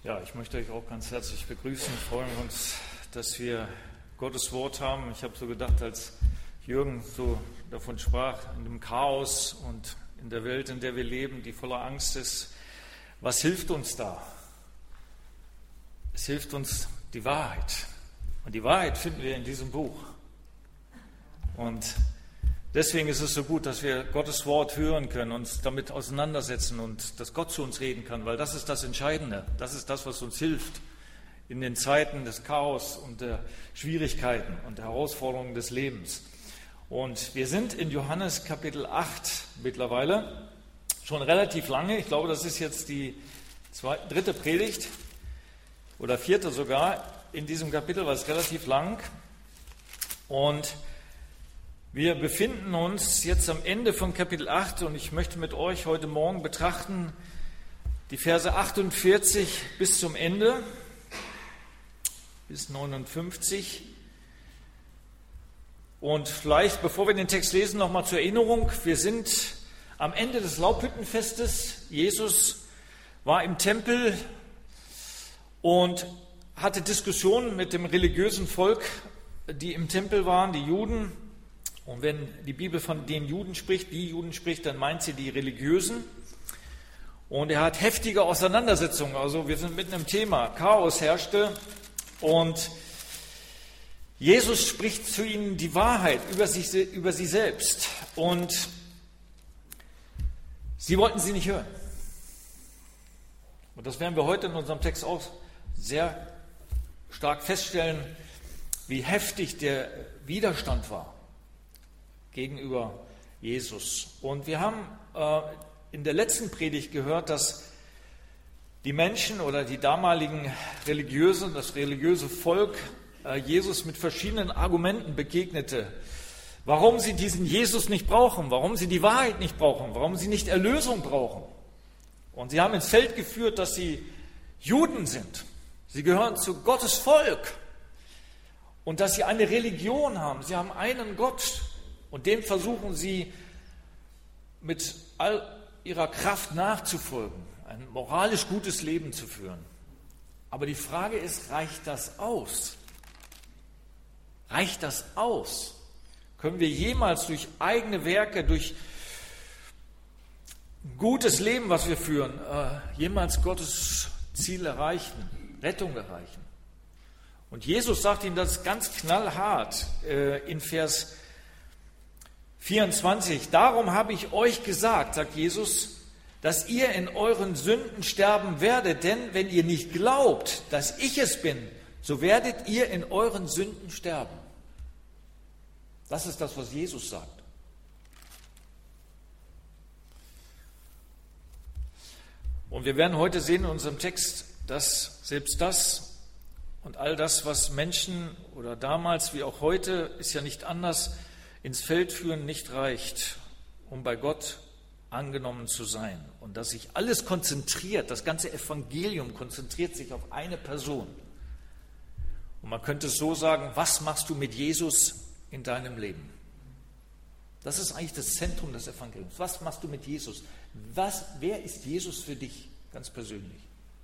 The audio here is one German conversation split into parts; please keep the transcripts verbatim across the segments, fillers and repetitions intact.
Ja, ich möchte euch auch ganz herzlich begrüßen. Wir freuen uns, dass wir Gottes Wort haben. Ich habe so gedacht, als Jürgen so davon sprach, in dem Chaos und in der Welt, in der wir leben, die voller Angst ist, was hilft uns da? Es hilft uns die Wahrheit. Und die Wahrheit finden wir in diesem Buch. Und deswegen ist es so gut, dass wir Gottes Wort hören können, uns damit auseinandersetzen und dass Gott zu uns reden kann, weil das ist das Entscheidende. Das ist das, was uns hilft in den Zeiten des Chaos und der Schwierigkeiten und der Herausforderungen des Lebens. Und wir sind in Johannes Kapitel acht mittlerweile, schon relativ lange. Ich glaube, das ist jetzt die zweite, dritte Predigt oder vierte sogar in diesem Kapitel, weil es relativ lang. Und wir befinden uns jetzt am Ende von Kapitel acht und ich möchte mit euch heute Morgen betrachten die Verse achtundvierzig bis zum Ende, bis neunundfünfzig. Und vielleicht, bevor wir den Text lesen, nochmal zur Erinnerung, wir sind am Ende des Laubhüttenfestes. Jesus war im Tempel und hatte Diskussionen mit dem religiösen Volk, die im Tempel waren, die Juden. Und wenn die Bibel von den Juden spricht, die Juden spricht, dann meint sie die Religiösen. Und er hat heftige Auseinandersetzungen. Also wir sind mitten im Thema. Chaos herrschte. Und Jesus spricht zu ihnen die Wahrheit über sich, über sie selbst. Und sie wollten sie nicht hören. Und das werden wir heute in unserem Text auch sehr stark feststellen, wie heftig der Widerstand war gegenüber Jesus. Und wir haben äh, in der letzten Predigt gehört, dass die Menschen oder die damaligen Religiösen, das religiöse Volk, äh, Jesus mit verschiedenen Argumenten begegnete, warum sie diesen Jesus nicht brauchen, warum sie die Wahrheit nicht brauchen, warum sie nicht Erlösung brauchen. Und sie haben ins Feld geführt, dass sie Juden sind. Sie gehören zu Gottes Volk. Und dass sie eine Religion haben. Sie haben einen Gott. Und dem versuchen sie mit all ihrer Kraft nachzufolgen, ein moralisch gutes Leben zu führen. Aber die Frage ist, reicht das aus? Reicht das aus? Können wir jemals durch eigene Werke, durch gutes Leben, was wir führen, jemals Gottes Ziel erreichen, Rettung erreichen? Und Jesus sagt ihnen das ganz knallhart in Vers vierundzwanzig. Darum habe ich euch gesagt, sagt Jesus, dass ihr in euren Sünden sterben werdet, denn wenn ihr nicht glaubt, dass ich es bin, so werdet ihr in euren Sünden sterben. Das ist das, was Jesus sagt. Und wir werden heute sehen in unserem Text, dass selbst das und all das, was Menschen oder damals wie auch heute, ist ja nicht anders, ins Feld führen, nicht reicht, um bei Gott angenommen zu sein. Und dass sich alles konzentriert, das ganze Evangelium konzentriert sich auf eine Person. Und man könnte es so sagen, was machst du mit Jesus in deinem Leben? Das ist eigentlich das Zentrum des Evangeliums. Was machst du mit Jesus? Was, wer ist Jesus für dich ganz persönlich?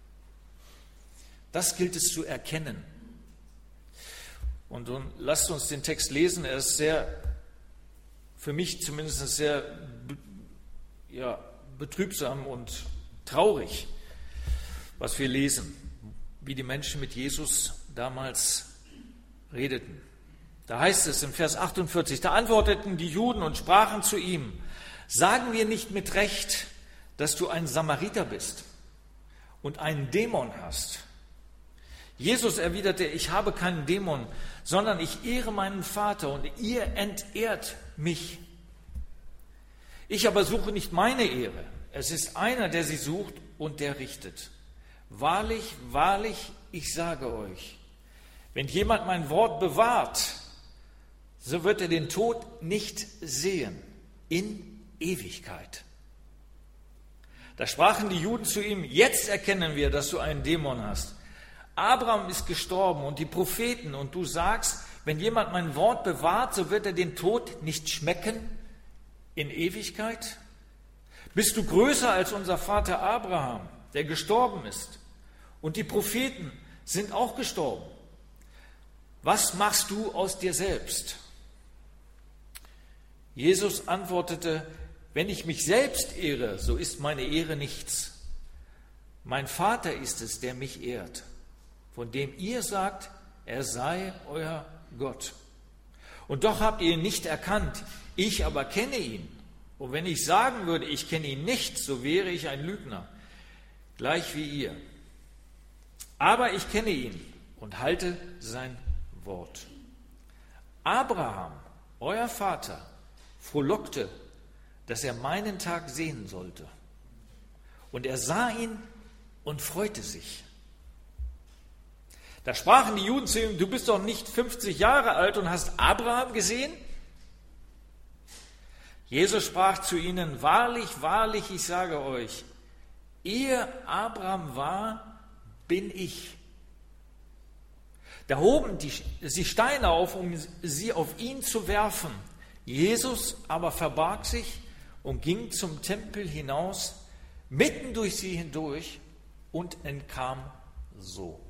Das gilt es zu erkennen. Und nun lasst uns den Text lesen. Er ist sehr, für mich zumindest sehr ja, betrübsam und traurig, was wir lesen, wie die Menschen mit Jesus damals redeten. Da heißt es in Vers achtundvierzig, da antworteten die Juden und sprachen zu ihm, sagen wir nicht mit Recht, dass du ein Samariter bist und einen Dämon hast? Jesus erwiderte, ich habe keinen Dämon, sondern ich ehre meinen Vater und ihr entehrt mich. Ich aber suche nicht meine Ehre. Es ist einer, der sie sucht und der richtet. Wahrlich, wahrlich, ich sage euch, wenn jemand mein Wort bewahrt, so wird er den Tod nicht sehen in Ewigkeit. Da sprachen die Juden zu ihm, jetzt erkennen wir, dass du einen Dämon hast. Abraham ist gestorben und die Propheten und du sagst, wenn jemand mein Wort bewahrt, so wird er den Tod nicht schmecken in Ewigkeit? Bist du größer als unser Vater Abraham, der gestorben ist? Und die Propheten sind auch gestorben. Was machst du aus dir selbst? Jesus antwortete, wenn ich mich selbst ehre, so ist meine Ehre nichts. Mein Vater ist es, der mich ehrt, von dem ihr sagt, er sei euer Gott. Und doch habt ihr ihn nicht erkannt, ich aber kenne ihn. Und wenn ich sagen würde, ich kenne ihn nicht, so wäre ich ein Lügner, gleich wie ihr. Aber ich kenne ihn und halte sein Wort. Abraham, euer Vater, frohlockte, dass er meinen Tag sehen sollte. Und er sah ihn und freute sich. Da sprachen die Juden zu ihm, du bist doch nicht fünfzig Jahre alt und hast Abraham gesehen? Jesus sprach zu ihnen, wahrlich, wahrlich, ich sage euch, ehe Abraham war, bin ich. Da hoben die, sie Steine auf, um sie auf ihn zu werfen. Jesus aber verbarg sich und ging zum Tempel hinaus, mitten durch sie hindurch und entkam so.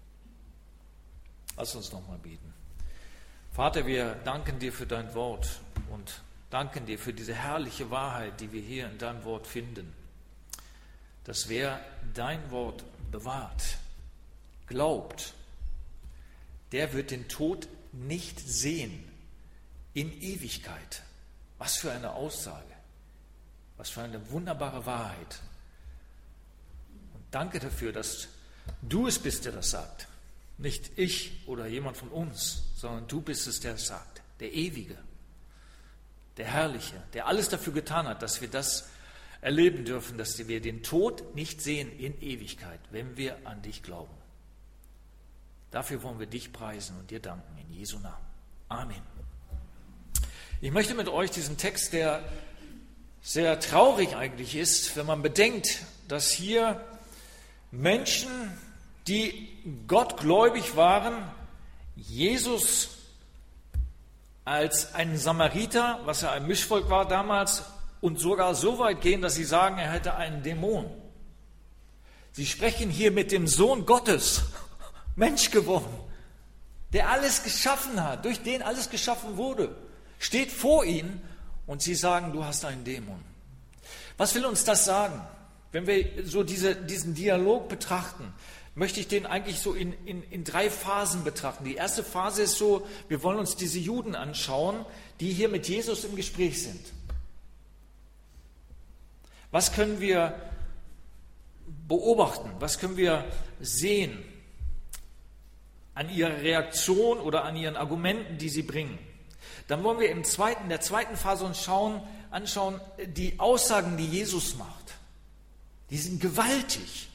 Lass uns nochmal beten. Vater, wir danken dir für dein Wort und danken dir für diese herrliche Wahrheit, die wir hier in deinem Wort finden. Dass wer dein Wort bewahrt, glaubt, der wird den Tod nicht sehen in Ewigkeit. Was für eine Aussage, was für eine wunderbare Wahrheit. Und danke dafür, dass du es bist, der das sagt. Nicht ich oder jemand von uns, sondern du bist es, der es sagt. Der Ewige, der Herrliche, der alles dafür getan hat, dass wir das erleben dürfen, dass wir den Tod nicht sehen in Ewigkeit, wenn wir an dich glauben. Dafür wollen wir dich preisen und dir danken in Jesu Namen. Amen. Ich möchte mit euch diesen Text, der sehr traurig eigentlich ist, wenn man bedenkt, dass hier Menschen, die gottgläubig waren, Jesus als einen Samariter, was ja ein Mischvolk war damals, und sogar so weit gehen, dass sie sagen, er hätte einen Dämon. Sie sprechen hier mit dem Sohn Gottes, Mensch geworden, der alles geschaffen hat, durch den alles geschaffen wurde, steht vor ihnen und sie sagen, du hast einen Dämon. Was will uns das sagen? Wenn wir so diese, diesen Dialog betrachten, möchte ich den eigentlich so in, in, in drei Phasen betrachten. Die erste Phase ist so, wir wollen uns diese Juden anschauen, die hier mit Jesus im Gespräch sind. Was können wir beobachten? Was können wir sehen an ihrer Reaktion oder an ihren Argumenten, die sie bringen? Dann wollen wir im zweiten, in der zweiten Phase uns schauen, anschauen, die Aussagen, die Jesus macht. Die sind gewaltig.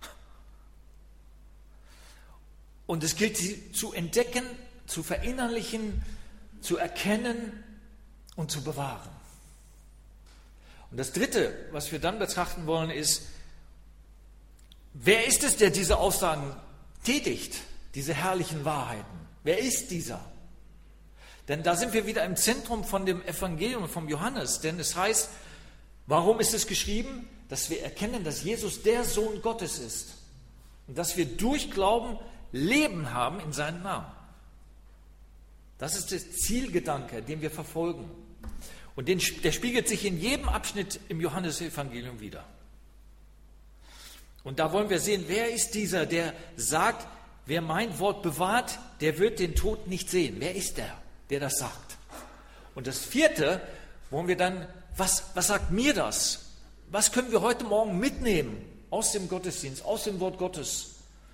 Und es gilt, sie zu entdecken, zu verinnerlichen, zu erkennen und zu bewahren. Und das Dritte, was wir dann betrachten wollen, ist, wer ist es, der diese Aussagen tätigt, diese herrlichen Wahrheiten? Wer ist dieser? Denn da sind wir wieder im Zentrum von dem Evangelium vom Johannes. Denn es heißt, warum ist es geschrieben? Dass wir erkennen, dass Jesus der Sohn Gottes ist. Und dass wir durch Glauben Leben haben in seinem Namen. Das ist der Zielgedanke, den wir verfolgen. Und den, der spiegelt sich in jedem Abschnitt im Johannesevangelium wider. Und da wollen wir sehen, wer ist dieser, der sagt, wer mein Wort bewahrt, der wird den Tod nicht sehen. Wer ist der, der das sagt? Und das Vierte wollen wir dann, was, was sagt mir das? Was können wir heute Morgen mitnehmen aus dem Gottesdienst, aus dem Wort Gottes?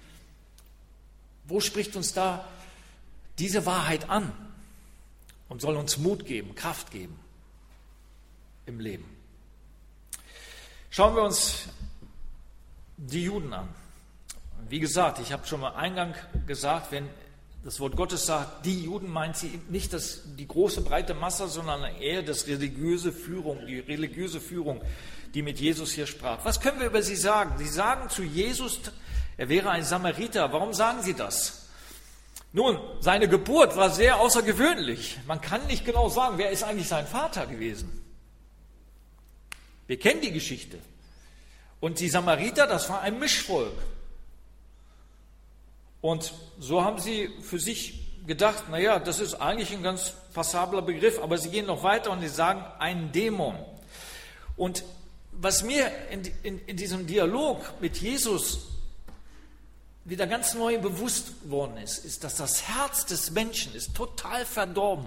Wo spricht uns da diese Wahrheit an und soll uns Mut geben, Kraft geben im Leben? Schauen wir uns die Juden an. Wie gesagt, ich habe schon mal eingang gesagt, wenn das Wort Gottes sagt, die Juden, meint sie nicht das, die große breite Masse, sondern eher das religiöse Führung, die religiöse Führung, die mit Jesus hier sprach. Was können wir über sie sagen? Sie sagen zu Jesus, er wäre ein Samariter. Warum sagen sie das? Nun, seine Geburt war sehr außergewöhnlich. Man kann nicht genau sagen, wer ist eigentlich sein Vater gewesen. Wir kennen die Geschichte. Und die Samariter, das war ein Mischvolk. Und so haben sie für sich gedacht, naja, das ist eigentlich ein ganz passabler Begriff, aber sie gehen noch weiter und sie sagen, ein Dämon. Und was mir in, in, in diesem Dialog mit Jesus wieder ganz neu bewusst worden ist, ist, dass das Herz des Menschen ist total verdorben.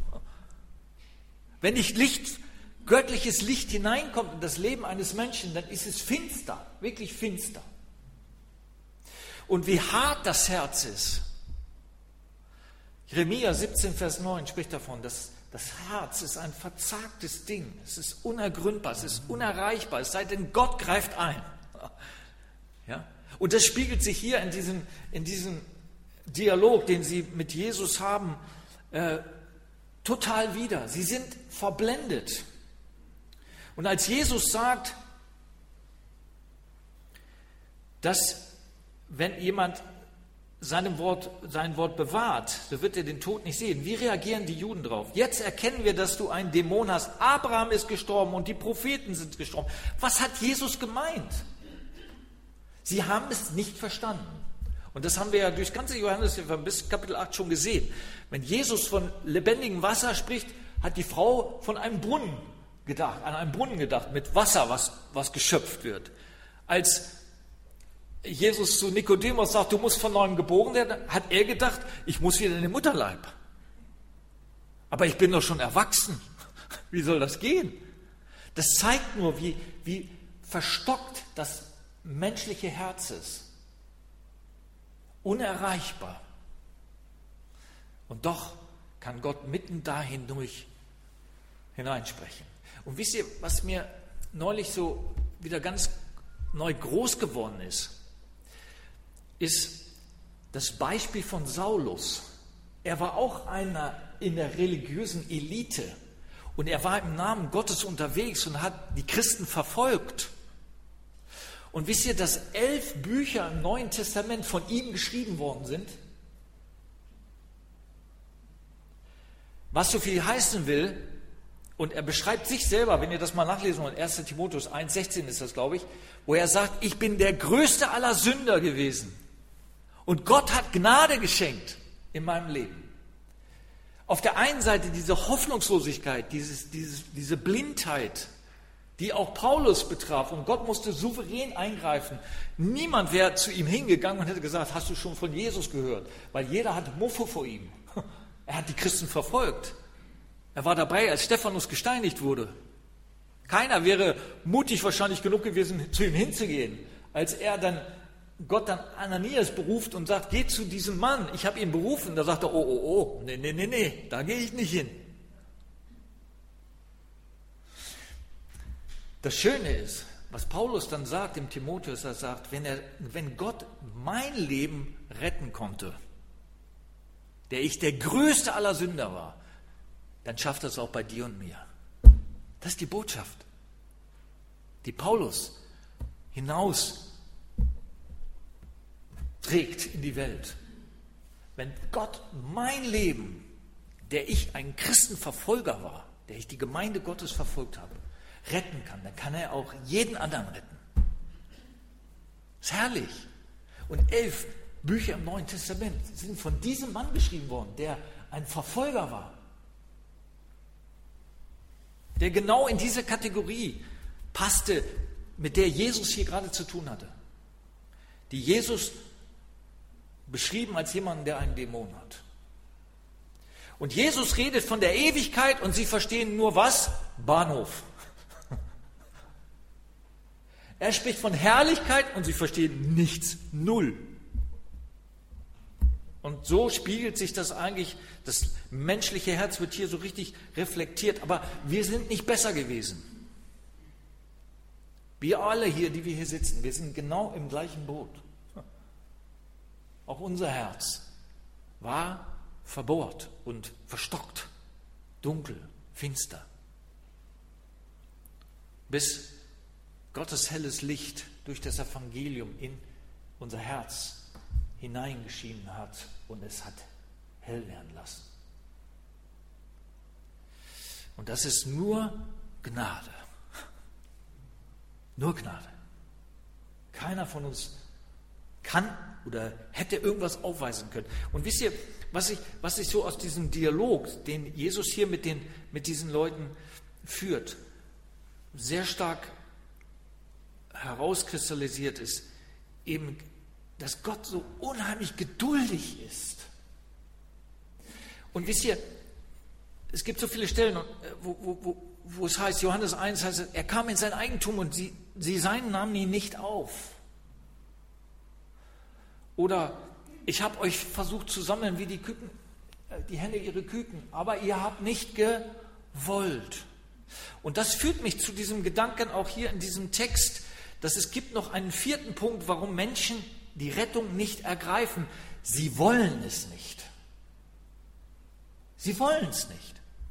Wenn nicht Licht, göttliches Licht hineinkommt in das Leben eines Menschen, dann ist es finster, wirklich finster. Und wie hart das Herz ist. Jeremia siebzehn, Vers neun spricht davon, dass das Herz ist ein verzagtes Ding. Es ist unergründbar, es ist unerreichbar, es sei denn, Gott greift ein. Ja? Und das spiegelt sich hier in diesem, in diesem Dialog, den sie mit Jesus haben, äh, total wider. Sie sind verblendet. Und als Jesus sagt, dass wenn jemand seinem Wort, sein Wort bewahrt, so wird er den Tod nicht sehen. Wie reagieren die Juden drauf? Jetzt erkennen wir, dass du einen Dämon hast. Abraham ist gestorben und die Propheten sind gestorben. Was hat Jesus gemeint? Sie haben es nicht verstanden. Und das haben wir ja durch das ganze Johannes bis Kapitel acht schon gesehen. Wenn Jesus von lebendigem Wasser spricht, hat die Frau von einem Brunnen gedacht, an einem Brunnen gedacht, mit Wasser, was, was geschöpft wird. Als Jesus zu Nikodemus sagt, du musst von neuem geboren werden, hat er gedacht, ich muss wieder in den Mutterleib. Aber ich bin doch schon erwachsen. Wie soll das gehen? Das zeigt nur, wie, wie verstockt das menschliche Herz ist. Unerreichbar. Und doch kann Gott mitten dahin durch hineinsprechen. Und wisst ihr, was mir neulich so wieder ganz neu groß geworden ist, ist das Beispiel von Saulus. Er war auch einer in der religiösen Elite und er war im Namen Gottes unterwegs und hat die Christen verfolgt. Und wisst ihr, dass elf Bücher im Neuen Testament von ihm geschrieben worden sind? Was so viel heißen will, und er beschreibt sich selber, wenn ihr das mal nachlesen wollt, erster Timotheus eins, sechzehn ist das, glaube ich, wo er sagt, ich bin der größte aller Sünder gewesen. Und Gott hat Gnade geschenkt in meinem Leben. Auf der einen Seite diese Hoffnungslosigkeit, dieses, dieses, diese Blindheit, die auch Paulus betraf. Und Gott musste souverän eingreifen. Niemand wäre zu ihm hingegangen und hätte gesagt, hast du schon von Jesus gehört? Weil jeder hatte Muffe vor ihm. Er hat die Christen verfolgt. Er war dabei, als Stephanus gesteinigt wurde. Keiner wäre mutig wahrscheinlich genug gewesen, zu ihm hinzugehen. Als er dann, Gott dann Ananias beruft und sagt, geh zu diesem Mann, ich habe ihn berufen. Da sagt er, oh, oh, oh, nee, nee, nee, nee, da gehe ich nicht hin. Das Schöne ist, was Paulus dann sagt im Timotheus, er sagt, wenn, er, wenn Gott mein Leben retten konnte, der ich der größte aller Sünder war, dann schafft er es auch bei dir und mir. Das ist die Botschaft, die Paulus hinaus trägt in die Welt. Wenn Gott mein Leben, der ich ein Christenverfolger war, der ich die Gemeinde Gottes verfolgt habe, retten kann, dann kann er auch jeden anderen retten. Das ist herrlich. Und elf Bücher im Neuen Testament sind von diesem Mann geschrieben worden, der ein Verfolger war, der genau in diese Kategorie passte, mit der Jesus hier gerade zu tun hatte. Die Jesus beschrieben als jemanden, der einen Dämon hat. Und Jesus redet von der Ewigkeit und sie verstehen nur was? Bahnhof. Er spricht von Herrlichkeit und sie verstehen nichts, null. Und so spiegelt sich das eigentlich, das menschliche Herz wird hier so richtig reflektiert, aber wir sind nicht besser gewesen. Wir alle hier, die wir hier sitzen, wir sind genau im gleichen Boot. Auch unser Herz war verbohrt und verstockt, dunkel, finster. Bis Gottes helles Licht durch das Evangelium in unser Herz hineingeschienen hat und es hat hell werden lassen. Und das ist nur Gnade. Nur Gnade. Keiner von uns kann oder hätte irgendwas aufweisen können. Und wisst ihr, was ich, was ich so aus diesem Dialog, den Jesus hier mit, den, mit diesen Leuten führt, sehr stark herauskristallisiert ist, eben, dass Gott so unheimlich geduldig ist. Und wisst ihr, es gibt so viele Stellen, wo, wo, wo, wo es heißt, Johannes eins heißt, er kam in sein Eigentum und sie, sie seinen nahmen ihn nicht auf. Oder ich habe euch versucht zu sammeln wie die Küken, die Hände ihre Küken, aber ihr habt nicht gewollt. Und das führt mich zu diesem Gedanken auch hier in diesem Text, dass es gibt noch einen vierten Punkt, warum Menschen die Rettung nicht ergreifen. Sie wollen es nicht. Sie wollen es nicht.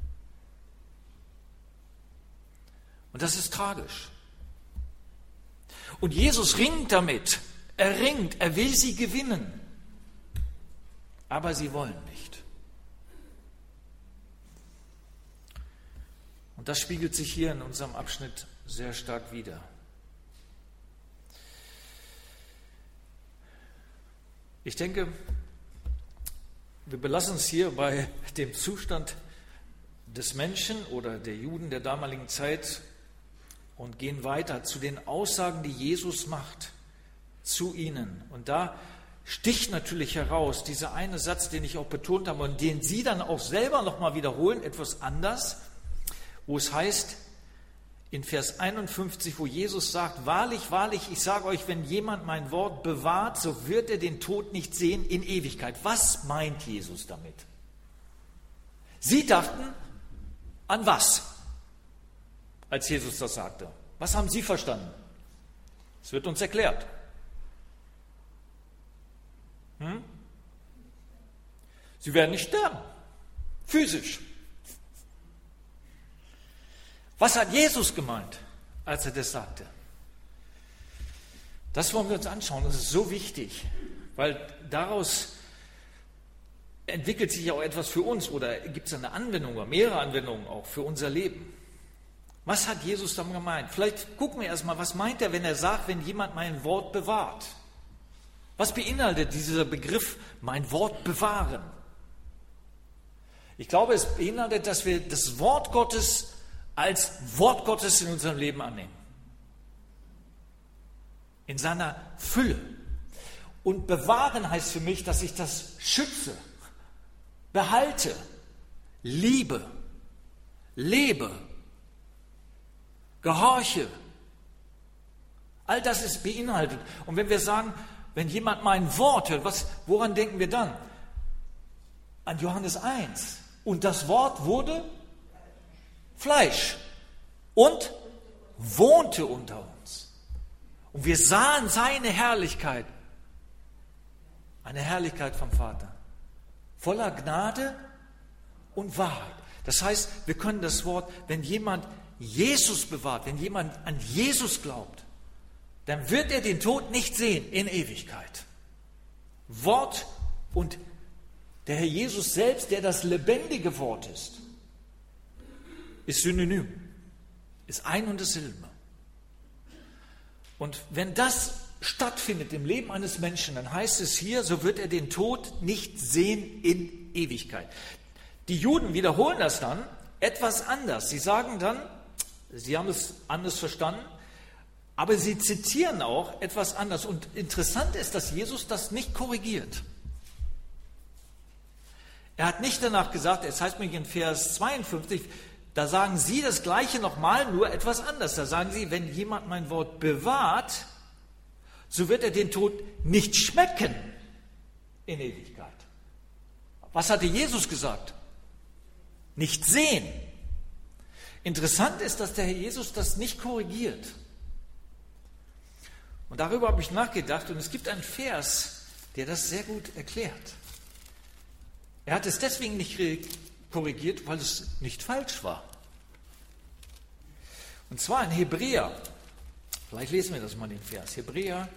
Und das ist tragisch. Und Jesus ringt damit. Er ringt, er will sie gewinnen. Aber sie wollen nicht. Und das spiegelt sich hier in unserem Abschnitt sehr stark wider. Ich denke, wir belassen es hier bei dem Zustand des Menschen oder der Juden der damaligen Zeit und gehen weiter zu den Aussagen, die Jesus macht, zu ihnen. Und da sticht natürlich heraus dieser eine Satz, den ich auch betont habe und den Sie dann auch selber nochmal wiederholen, etwas anders, wo es heißt, in Vers einundfünfzig, wo Jesus sagt, wahrlich, wahrlich, ich sage euch, wenn jemand mein Wort bewahrt, so wird er den Tod nicht sehen in Ewigkeit. Was meint Jesus damit? Sie dachten an was, als Jesus das sagte? Was haben Sie verstanden? Es wird uns erklärt. Hm? Sie werden nicht sterben, physisch. Was hat Jesus gemeint, als er das sagte? Das wollen wir uns anschauen. Das ist so wichtig, weil daraus entwickelt sich ja auch etwas für uns oder gibt es eine Anwendung oder mehrere Anwendungen auch für unser Leben. Was hat Jesus dann gemeint? Vielleicht gucken wir erstmal, was meint er, wenn er sagt, wenn jemand mein Wort bewahrt? Was beinhaltet dieser Begriff, mein Wort bewahren? Ich glaube, es beinhaltet, dass wir das Wort Gottes als Wort Gottes in unserem Leben annehmen. In seiner Fülle. Und bewahren heißt für mich, dass ich das schütze, behalte, liebe, lebe, gehorche. All das ist beinhaltet. Und wenn wir sagen, wenn jemand mein Wort hört, was, woran denken wir dann? An Johannes eins. Und das Wort wurde Fleisch und wohnte unter uns. Und wir sahen seine Herrlichkeit, eine Herrlichkeit vom Vater, voller Gnade und Wahrheit. Das heißt, wir können das Wort, wenn jemand Jesus bewahrt, wenn jemand an Jesus glaubt, dann wird er den Tod nicht sehen in Ewigkeit. Wort und der Herr Jesus selbst, der das lebendige Wort ist, ist synonym, ist ein und dasselbe. Und wenn das stattfindet im Leben eines Menschen, dann heißt es hier, so wird er den Tod nicht sehen in Ewigkeit. Die Juden wiederholen das dann etwas anders. Sie sagen dann, sie haben es anders verstanden, aber sie zitieren auch etwas anders. Und interessant ist, dass Jesus das nicht korrigiert. Er hat nicht danach gesagt, es heißt mir in Vers zweiundfünfzig, da sagen sie das Gleiche nochmal, nur etwas anders. Da sagen sie, wenn jemand mein Wort bewahrt, so wird er den Tod nicht schmecken in Ewigkeit. Was hatte Jesus gesagt? Nicht sehen. Interessant ist, dass der Herr Jesus das nicht korrigiert. Und darüber habe ich nachgedacht und es gibt einen Vers, der das sehr gut erklärt. Er hat es deswegen nicht korrigiert, weil es nicht falsch war. Und zwar in Hebräer, vielleicht lesen wir das mal den Vers, Hebräer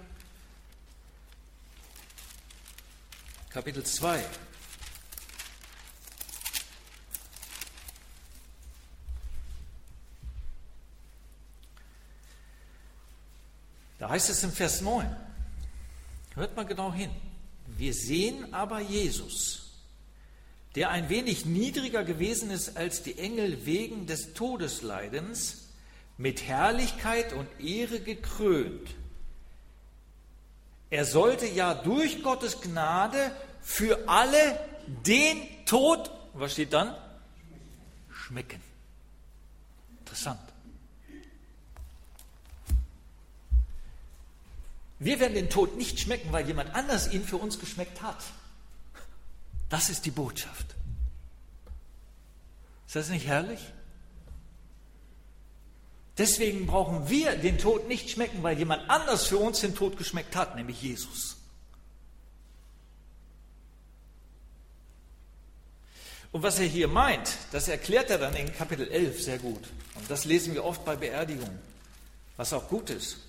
Kapitel zwei. Da heißt es im Vers neun, Hört mal genau hin. Wir sehen aber Jesus, der ein wenig niedriger gewesen ist als die Engel wegen des Todesleidens, mit Herrlichkeit und Ehre gekrönt. Er sollte ja durch Gottes Gnade für alle den Tod, was steht dann? Schmecken. Interessant. Wir werden den Tod nicht schmecken, weil jemand anders ihn für uns geschmeckt hat. Das ist die Botschaft. Ist das nicht herrlich? Deswegen brauchen wir den Tod nicht schmecken, weil jemand anders für uns den Tod geschmeckt hat, nämlich Jesus. Und was er hier meint, das erklärt er dann in Kapitel elf sehr gut. Und das lesen wir oft bei Beerdigungen, was auch gut ist.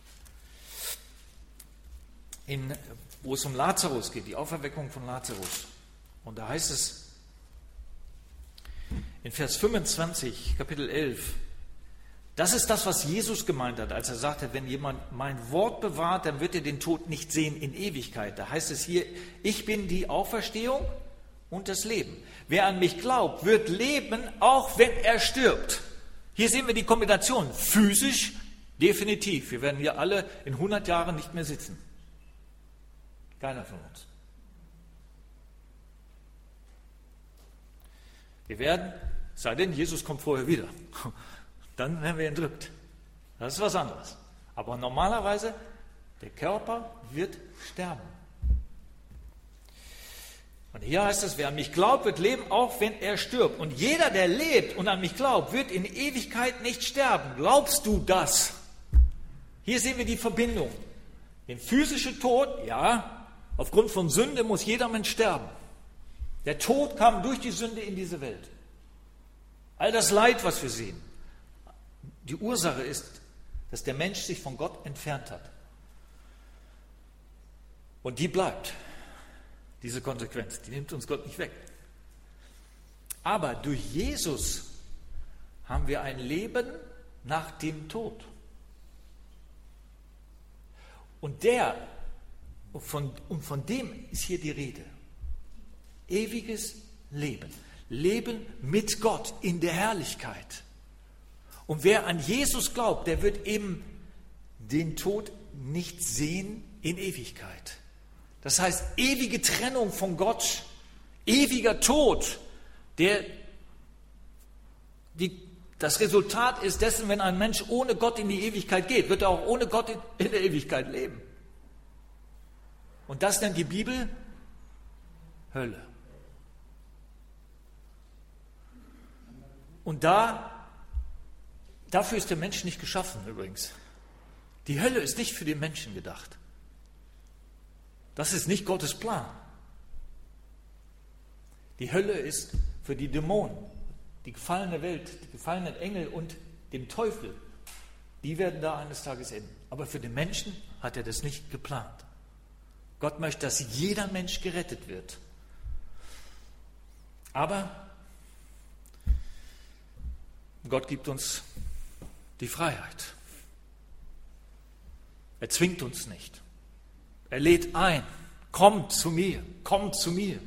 In, wo es um Lazarus geht, die Auferweckung von Lazarus. Und da heißt es in Vers fünfundzwanzig, Kapitel elf, das ist das, was Jesus gemeint hat, als er sagte, wenn jemand mein Wort bewahrt, dann wird er den Tod nicht sehen in Ewigkeit. Da heißt es hier, ich bin die Auferstehung und das Leben. Wer an mich glaubt, wird leben, auch wenn er stirbt. Hier sehen wir die Kombination. Physisch, definitiv. Wir werden hier alle in hundert Jahren nicht mehr sitzen. Keiner von uns. Wir werden, sei denn, Jesus kommt vorher wieder. Dann werden wir entrückt. Das ist was anderes. Aber normalerweise, der Körper wird sterben. Und hier heißt es, wer an mich glaubt, wird leben, auch wenn er stirbt. Und jeder, der lebt und an mich glaubt, wird in Ewigkeit nicht sterben. Glaubst du das? Hier sehen wir die Verbindung. Den physischen Tod, ja, aufgrund von Sünde muss jeder Mensch sterben. Der Tod kam durch die Sünde in diese Welt. All das Leid, was wir sehen. Die Ursache ist, dass der Mensch sich von Gott entfernt hat. Und die bleibt. Diese Konsequenz, die nimmt uns Gott nicht weg. Aber durch Jesus haben wir ein Leben nach dem Tod. Und der, von, und von dem ist hier die Rede. Ewiges Leben. Leben mit Gott in der Herrlichkeit. Und wer an Jesus glaubt, der wird eben den Tod nicht sehen in Ewigkeit. Das heißt, ewige Trennung von Gott, ewiger Tod, der die, das Resultat ist dessen, wenn ein Mensch ohne Gott in die Ewigkeit geht, wird er auch ohne Gott in, in der Ewigkeit leben. Und das nennt die Bibel Hölle. Und da Dafür ist der Mensch nicht geschaffen übrigens. Die Hölle ist nicht für den Menschen gedacht. Das ist nicht Gottes Plan. Die Hölle ist für die Dämonen, die gefallene Welt, die gefallenen Engel und den Teufel. Die werden da eines Tages enden. Aber für den Menschen hat er das nicht geplant. Gott möchte, dass jeder Mensch gerettet wird. Aber Gott gibt uns die Freiheit. Er zwingt uns nicht. Er lädt ein. Kommt zu mir, kommt zu mir.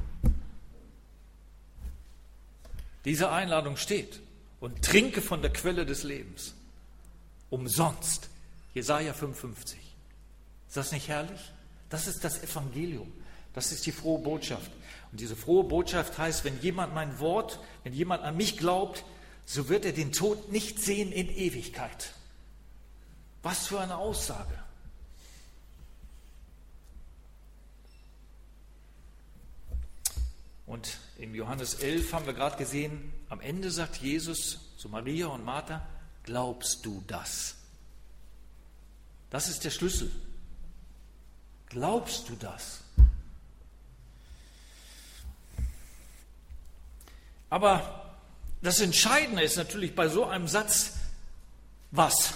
Diese Einladung steht. Und trinke von der Quelle des Lebens. Umsonst. Jesaja fünfundfünfzig. Ist das nicht herrlich? Das ist das Evangelium. Das ist die frohe Botschaft. Und diese frohe Botschaft heißt, wenn jemand mein Wort, wenn jemand an mich glaubt, so wird er den Tod nicht sehen in Ewigkeit. Was für eine Aussage. Und im Johannes elf haben wir gerade gesehen, am Ende sagt Jesus zu Maria und Martha, glaubst du das? Das ist der Schlüssel. Glaubst du das? Aber das Entscheidende ist natürlich bei so einem Satz, was?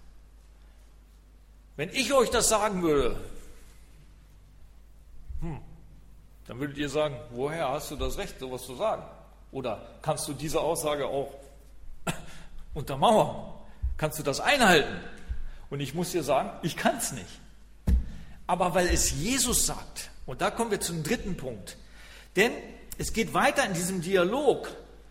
Wenn ich euch das sagen würde, hm, dann würdet ihr sagen, woher hast du das Recht, sowas zu sagen? Oder kannst du diese Aussage auch untermauern? Kannst du das einhalten? Und ich muss dir sagen, ich kann es nicht. aber weil es Jesus sagt. Und da kommen wir zum dritten Punkt. Denn es geht weiter in diesem Dialog.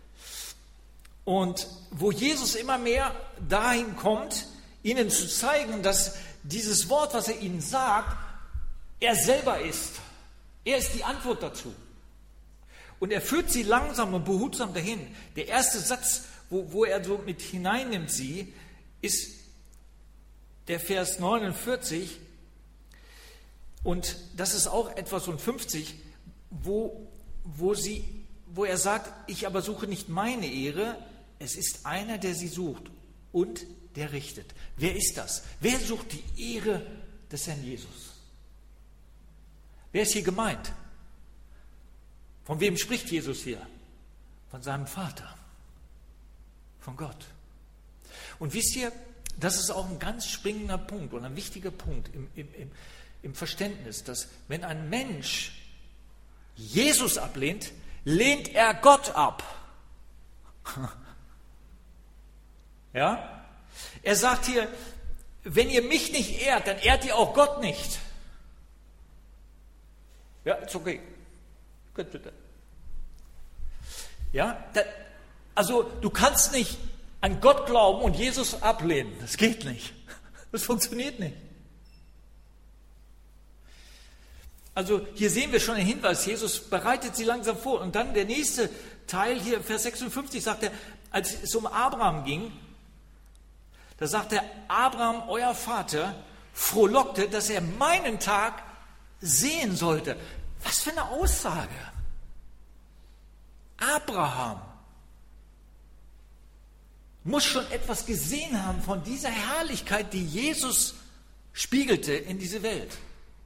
Und wo Jesus immer mehr dahin kommt, ihnen zu zeigen, dass dieses Wort, was er ihnen sagt, er selber ist. Er ist die Antwort dazu. Und er führt sie langsam und behutsam dahin. Der erste Satz, wo, wo er so mit hineinnimmt sie, ist der Vers neunundvierzig. Und das ist auch etwas und fünfzig, wo, wo, sie, wo er sagt, ich aber suche nicht meine Ehre, es ist einer, der sie sucht und der richtet. Wer ist das? Wer sucht die Ehre des Herrn Jesus? Wer ist hier gemeint? Von wem spricht Jesus hier? Von seinem Vater, von Gott. Und wisst ihr, das ist auch ein ganz springender Punkt und ein wichtiger Punkt im, im, im, im Verständnis, dass wenn ein Mensch Jesus ablehnt, lehnt er Gott ab. Ja? Er sagt hier, wenn ihr mich nicht ehrt, dann ehrt ihr auch Gott nicht. Ja, ist okay. Gut, bitte. Ja, da, also du kannst nicht an Gott glauben und Jesus ablehnen. Das geht nicht. Das funktioniert nicht. Also hier sehen wir schon einen Hinweis. Jesus bereitet sie langsam vor. Und dann der nächste Teil hier, Vers sechsundfünfzig, sagt er, als es um Abraham ging, da sagt er, Abraham, euer Vater, frohlockte, dass er meinen Tag sehen sollte. Was für eine Aussage. Abraham muss schon etwas gesehen haben von dieser Herrlichkeit, die Jesus spiegelte in diese Welt.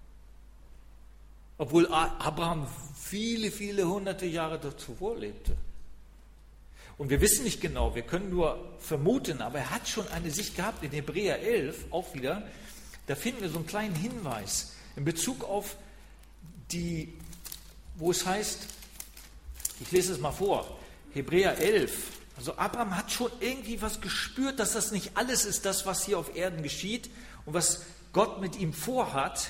Obwohl Abraham viele, viele hunderte Jahre zuvor lebte. Und wir wissen nicht genau, wir können nur vermuten, aber er hat schon eine Sicht gehabt in Hebräer elf, auch wieder. Da finden wir so einen kleinen Hinweis in Bezug auf die, wo es heißt, ich lese es mal vor, Hebräer elf. Also Abraham hat schon irgendwie was gespürt, dass das nicht alles ist, das, was hier auf Erden geschieht und was Gott mit ihm vorhat.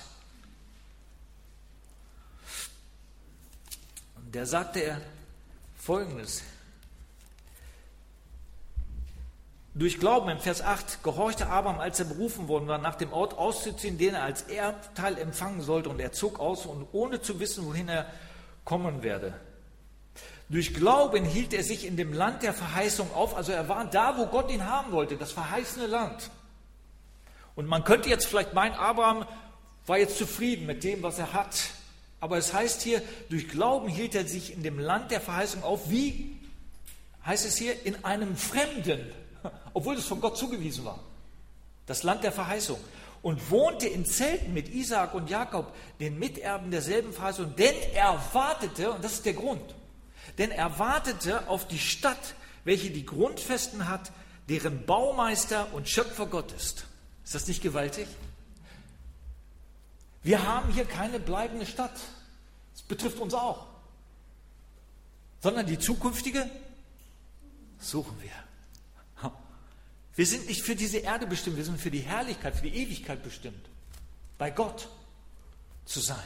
Und da sagte er Folgendes. Durch Glauben, im Vers acht, gehorchte Abraham, als er berufen worden war, nach dem Ort auszuziehen, den er als Erbteil empfangen sollte. Und er zog aus, und ohne zu wissen, wohin er kommen werde. Durch Glauben hielt er sich in dem Land der Verheißung auf. Also er war da, wo Gott ihn haben wollte, das verheißene Land. Und man könnte jetzt vielleicht meinen, Abraham war jetzt zufrieden mit dem, was er hat. Aber es heißt hier, durch Glauben hielt er sich in dem Land der Verheißung auf. Wie heißt es hier? In einem fremden, obwohl es von Gott zugewiesen war. Das Land der Verheißung. Und wohnte in Zelten mit Isaak und Jakob, den Miterben derselben Verheißung. Denn er wartete, und das ist der Grund, denn er wartete auf die Stadt, welche die Grundfesten hat, deren Baumeister und Schöpfer Gott ist. Ist das nicht gewaltig? Wir haben hier keine bleibende Stadt. Das betrifft uns auch. Sondern die zukünftige suchen wir. Wir sind nicht für diese Erde bestimmt, wir sind für die Herrlichkeit, für die Ewigkeit bestimmt. Bei Gott zu sein.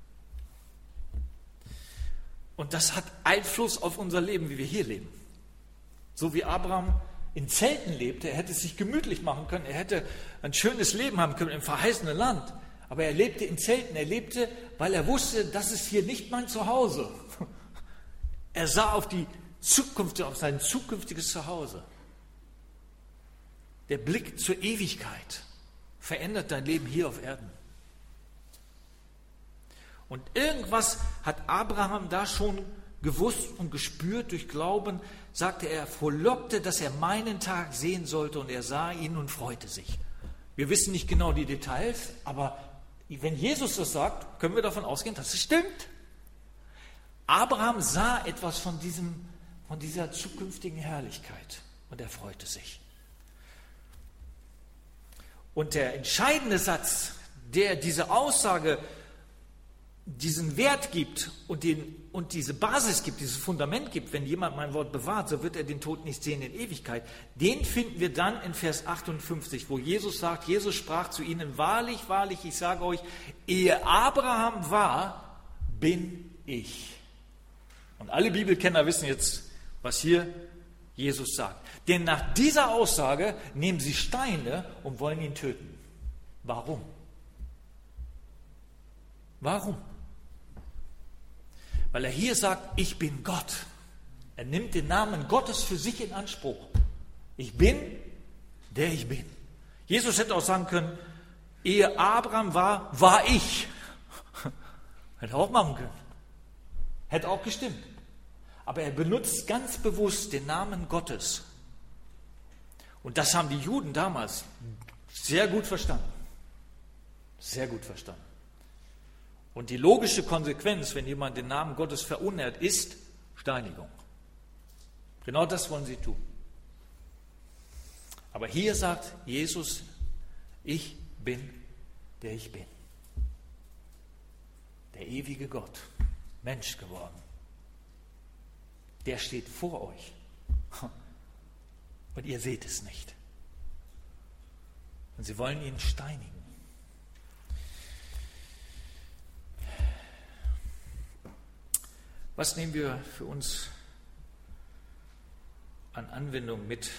Und das hat Einfluss auf unser Leben, wie wir hier leben. So wie Abraham in Zelten lebte, er hätte es sich gemütlich machen können, er hätte ein schönes Leben haben können im verheißenen Land. Aber er lebte in Zelten, er lebte, weil er wusste, das ist hier nicht mein Zuhause. Er sah auf die Zukunft, auf sein zukünftiges Zuhause. Der Blick zur Ewigkeit verändert dein Leben hier auf Erden. Und irgendwas hat Abraham da schon gewusst und gespürt durch Glauben, sagte er, frohlockte, dass er meinen Tag sehen sollte, und er sah ihn und freute sich. Wir wissen nicht genau die Details, aber wenn Jesus das sagt, können wir davon ausgehen, dass es stimmt. Abraham sah etwas von, diesem, von dieser zukünftigen Herrlichkeit und er freute sich. Und der entscheidende Satz, der diese Aussage diesen Wert gibt und, den, und diese Basis gibt, dieses Fundament gibt, wenn jemand mein Wort bewahrt, so wird er den Tod nicht sehen in Ewigkeit, den finden wir dann in Vers achtundfünfzig, wo Jesus sagt, Jesus sprach zu ihnen, wahrlich, wahrlich, ich sage euch, ehe Abraham war, bin ich. Und alle Bibelkenner wissen jetzt, was hier Jesus sagt. Denn nach dieser Aussage nehmen sie Steine und wollen ihn töten. Warum? Warum? Weil er hier sagt, ich bin Gott. Er nimmt den Namen Gottes für sich in Anspruch. Ich bin, der ich bin. Jesus hätte auch sagen können, ehe Abraham war, war ich. Hätte auch machen können. Hätte auch gestimmt. Aber er benutzt ganz bewusst den Namen Gottes. Und das haben die Juden damals sehr gut verstanden. Sehr gut verstanden. Und die logische Konsequenz, wenn jemand den Namen Gottes verunehrt, ist Steinigung. Genau das wollen sie tun. Aber hier sagt Jesus, ich bin, der ich bin. Der ewige Gott, Mensch geworden. Der steht vor euch. Und ihr seht es nicht. Und sie wollen ihn steinigen. Was nehmen wir für uns an Anwendung mit?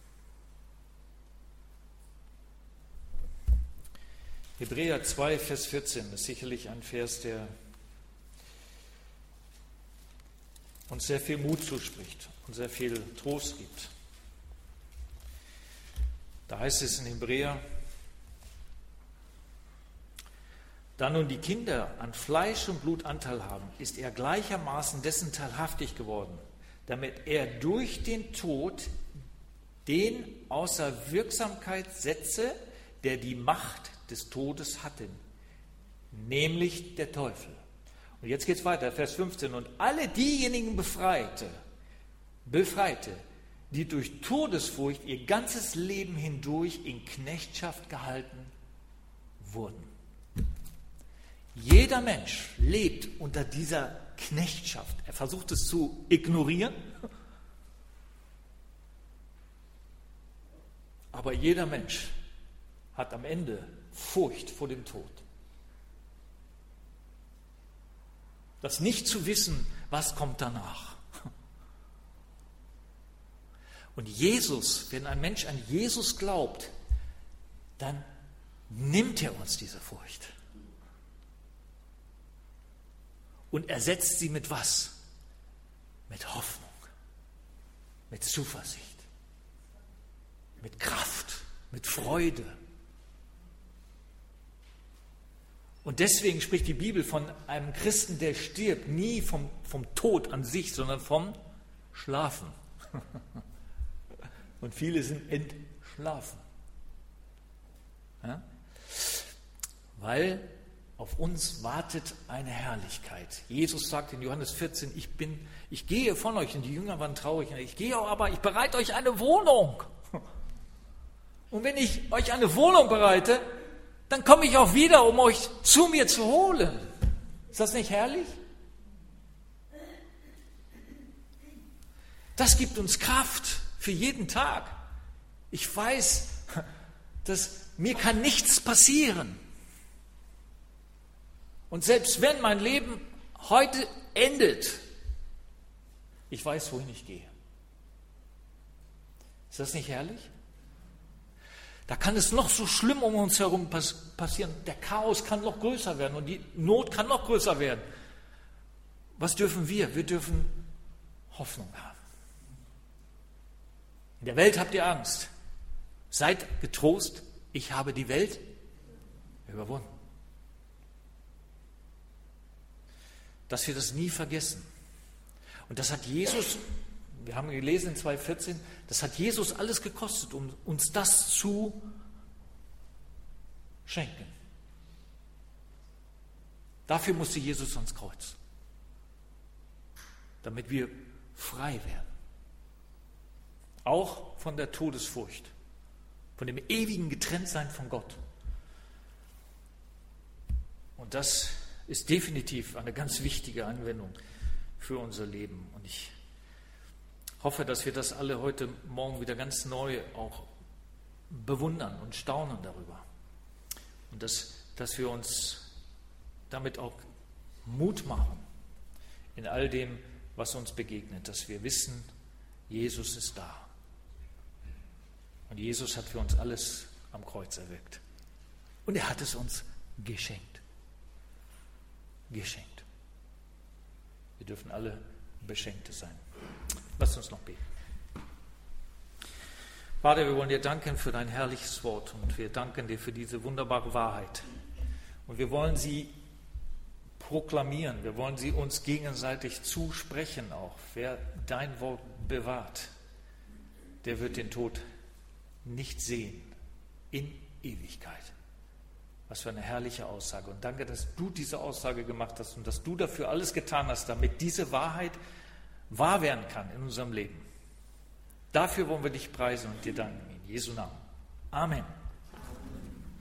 Hebräer zwei, Vers vierzehn ist sicherlich ein Vers, der uns sehr viel Mut zuspricht und sehr viel Trost gibt. Da heißt es in Hebräer, da nun die Kinder an Fleisch und Blut Anteil haben, ist er gleichermaßen dessen teilhaftig geworden, damit er durch den Tod den außer Wirksamkeit setze, der die Macht des Todes hatte, nämlich der Teufel. Und jetzt geht es weiter, Vers fünfzehn. Und alle diejenigen befreite, befreite, die durch Todesfurcht ihr ganzes Leben hindurch in Knechtschaft gehalten wurden. Jeder Mensch lebt unter dieser Knechtschaft. Er versucht es zu ignorieren, aber jeder Mensch hat am Ende Furcht vor dem Tod. Das nicht zu wissen, was kommt danach. Und Jesus, wenn ein Mensch an Jesus glaubt, dann nimmt er uns diese Furcht. Und ersetzt sie mit was? Mit Hoffnung, mit Zuversicht, mit Kraft, mit Freude. Und deswegen spricht die Bibel von einem Christen, der stirbt, nie vom, vom Tod an sich, sondern vom Schlafen. Und viele sind entschlafen. Ja? Weil auf uns wartet eine Herrlichkeit. Jesus sagt in Johannes vierzehn, ich bin, ich gehe von euch, und die Jünger waren traurig, ich gehe aber, ich bereite euch eine Wohnung. Und wenn ich euch eine Wohnung bereite, dann komme ich auch wieder, um euch zu mir zu holen. Ist das nicht herrlich? Das gibt uns Kraft für jeden Tag. Ich weiß, dass mir kann nichts passieren. Und selbst wenn mein Leben heute endet, ich weiß, wohin ich gehe. Ist das nicht herrlich? Da kann es noch so schlimm um uns herum passieren. Der Chaos kann noch größer werden und die Not kann noch größer werden. Was dürfen wir? Wir dürfen Hoffnung haben. In der Welt habt ihr Angst. Seid getrost, ich habe die Welt überwunden. Dass wir das nie vergessen. Und das hat Jesus, wir haben gelesen in zwei vierzehn, das hat Jesus alles gekostet, um uns das zu schenken. Dafür musste Jesus ans Kreuz. Damit wir frei werden. Auch von der Todesfurcht. Von dem ewigen Getrenntsein von Gott. Und das ist definitiv eine ganz wichtige Anwendung für unser Leben. Und ich hoffe, dass wir das alle heute Morgen wieder ganz neu auch bewundern und staunen darüber. Und dass, dass wir uns damit auch Mut machen in all dem, was uns begegnet, dass wir wissen, Jesus ist da. Und Jesus hat für uns alles am Kreuz erwirkt. Und er hat es uns geschenkt. Geschenkt. Wir dürfen alle Beschenkte sein. Lasst uns noch beten. Vater, wir wollen dir danken für dein herrliches Wort und wir danken dir für diese wunderbare Wahrheit. Und wir wollen sie proklamieren, wir wollen sie uns gegenseitig zusprechen auch. Wer dein Wort bewahrt, der wird den Tod nicht sehen in Ewigkeit. Was für eine herrliche Aussage. Und danke, dass du diese Aussage gemacht hast und dass du dafür alles getan hast, damit diese Wahrheit wahr werden kann in unserem Leben. Dafür wollen wir dich preisen und dir danken. In Jesu Namen. Amen.